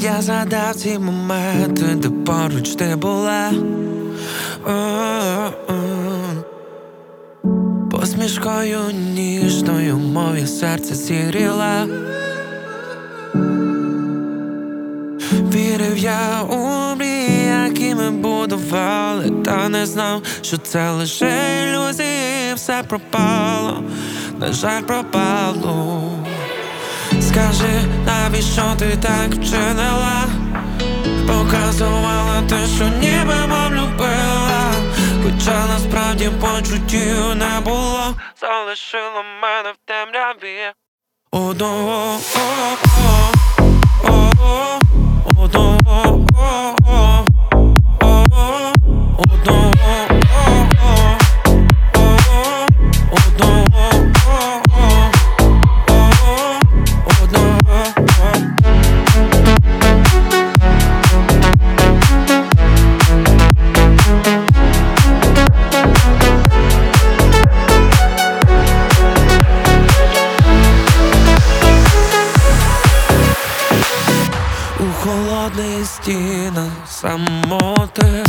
Я згадав ці моменти, де поруч ти була. Посмішкою ніжною моє серце зігріла. Вірив я у мрії, які ми будували, та не знав, що це лише ілюзії. Все пропало, на жаль, пропало. Скажи, навіщо ти так вчинила? Показувала те, що ніби мов любила, хоча насправді почуттів не було. Залишила мене в темряві. Одного у холодних стінах самоти.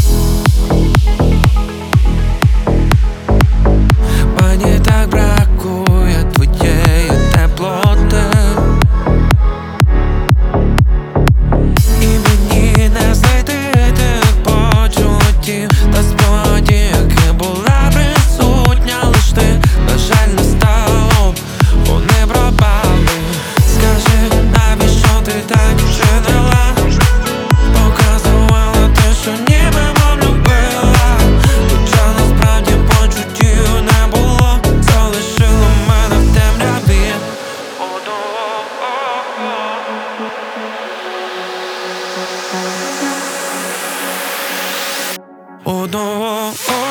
Мені так бракує твоєї теплоти, і мені не знайти тих почуттів та спогадів, які була присутня лиш ти. На жаль, не стало, вони пропали. Скажи, навіщо ти так вчинила? Показувала те, що ніби мов любила, хоча насправді почуттів не було. Залишила мене в темряві. Одного